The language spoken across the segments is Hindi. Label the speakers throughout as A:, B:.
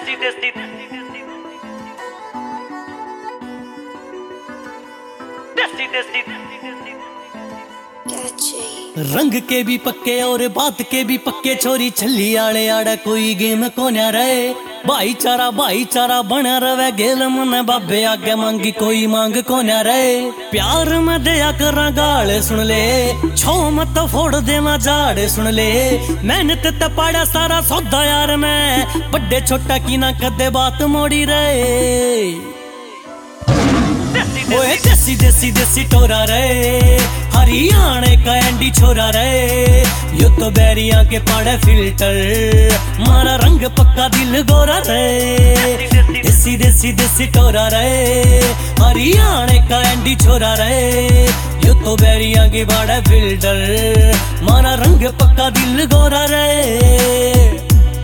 A: देसी देसी देसी देसी
B: रंग के भी पक्के और बात के भी पक्के, छोरी छली आड़े आड़े कोई गेम को न रहे। भाईचारा भाईचारा बना रवे, गेल मन बाबे आगे मांगी कोई मांग को न रहे। प्यार में दया करा गाल सुन ले, छो मत फोड़ देना झाड़ सुन ले। मेहनत ते पाड़ा सारा सौदा यार मैं, बड़े छोटा की ना कदे बात मोड़ी रहे। ओए देसी देसी देसी टोरा रे, हरियाणे का एंडी छोरा रे। यो तो बैरिया के पाड़े फिल्टर, मारा रंग पक्का दिल गोरा रे। देसी देसी देसी टोरा रे, हरियाणे का एंडी छोरा रे। यो तो बैरिया के पाड़े फिल्टर, मारा रंग पक्का दिल गोरा रे।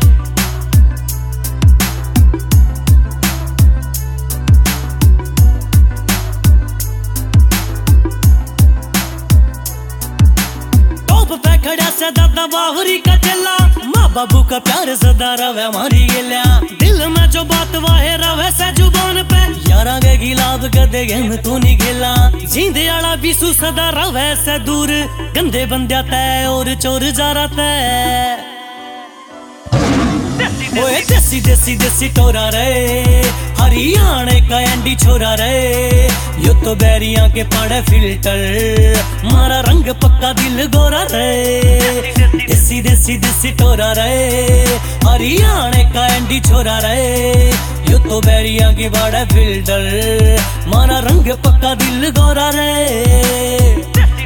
B: खड़ा से दादा बावरी का चला, माँ बाबू का प्यार सदा रवे हमारी गेल्या। दिल में जो बात वाहे रवे से जुबान पे, यारा के गिलाब गदे गेम तू नहीं खेला। जींदे आला बीसू सदा रवे से दूर, गंदे बंद्या तय और चोर जारा तय। ओए देसी देसी देसी टोरा रे, हरियाणे का एंडी छोरा रे। यो तो बैरिया के पाड़े फिल्टर, मारा रंग पक्का दिल गोरा रे। देसी देसी देसी टोरा रे, हरियाणे का एंडी छोरा रे। यो तो बैरिया के पाड़े फिल्टर, मारा रंग पक्का दिल गोरा रे।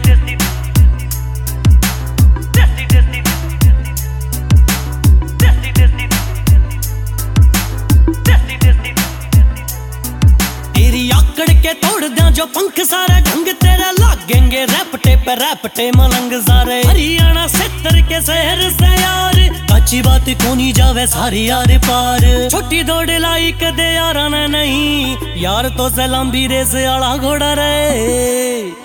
B: के तोड़ दिया जो पंख सारे, ढंग तेरा लागेंगे रैपटे पे रैपटे मलंग सारे। हरियाणा सेक्टर के शहर से यार, अच्छी बात कोनी जावे सारी यार पार। छोटी दौड़ लाई कदे यारा ने नहीं, यार तो सलामी रेस आला घोड़ा रे।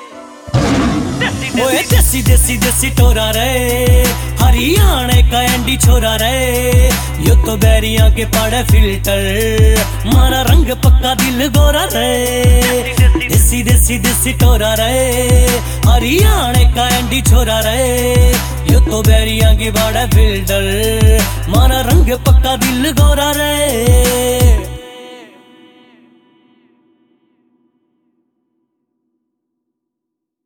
B: ओए देसी देसी देसी टोरा रे, हरियाणे का एंडी छोरा रे। यो तो बैरिया के पाड़े फिल्टर, मारा रंग पक्का दिल गोरा रे। देसी देसी देसी टोरा रे, हरियाणे का एंडी छोरा रे। यो तो बैरिया के पाड़े फिल्टर, मारा रंग पक्का दिल गोरा रे।